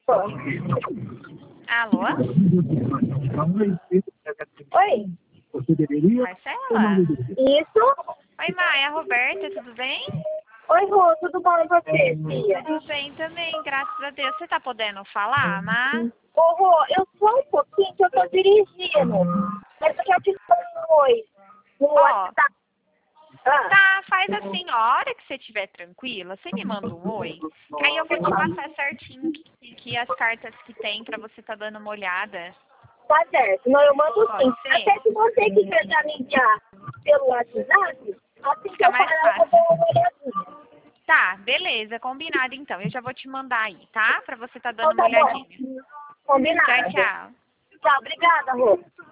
Alô? Oi? Marcela? Isso? Oi, Maia, Roberta, tudo bem? Oi, Rô, tudo bom e você, filha? Tudo bem também, graças a Deus. Você tá podendo falar, Má? Ô, Rô, eu só um pouquinho que eu tô dirigindo. Mas eu quero te falar um oi. No Ó, WhatsApp. tá, faz assim, ó, a hora que você estiver tranquila, você me manda um oi, que aí eu vou te passar certinho que as cartas que tem pra você tá dando uma olhada. Tá certo. Não, eu mando sim. Pode ser? Até se você quiser já me enviar pelo WhatsApp, assim que Fica eu mais parar, eu vou fácil. dar uma olhadinha. Tá, beleza, combinado então. Eu já vou te mandar aí, tá? Pra você tá dando Então uma tá bom. olhadinha. Combinado. Tchau, tchau. Tchau, obrigada, Rô.